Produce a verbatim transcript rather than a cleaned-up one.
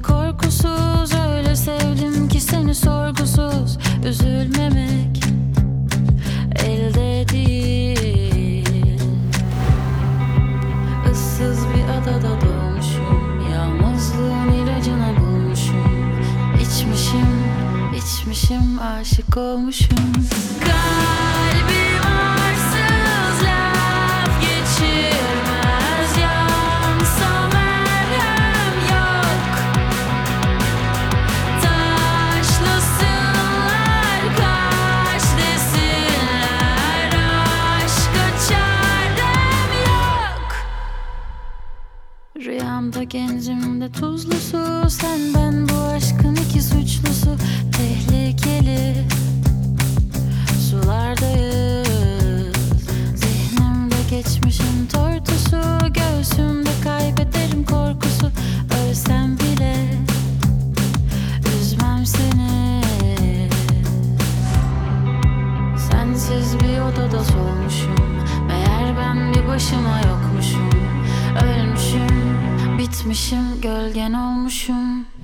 ki korkusuz, öyle sevdim ki seni sorgusuz. Üzülmemek elde değil. Issız bir adada doğmuşum, yalnızlığın ilacını bulmuşum. İçmişim, içmişim, aşık olmuşum. Kalbim arsız, laf geçirmez, yansa merhem yok. Taşlasınlar, kaç desinler, aşka çarem yok. Rüyamda gencim de tuzlu su, sen ben bu aşkın iki suçlusu. Tehlikeli sulardayız, zihnimde geçmişim tortusu. Göğsümde kaybederim korkusu, ölsem bile üzmem seni. Sensiz bir odada solmuşum, meğer ben bir başıma yokmuşum. Ölmüşüm, bitmişim, gölgen olmuşum.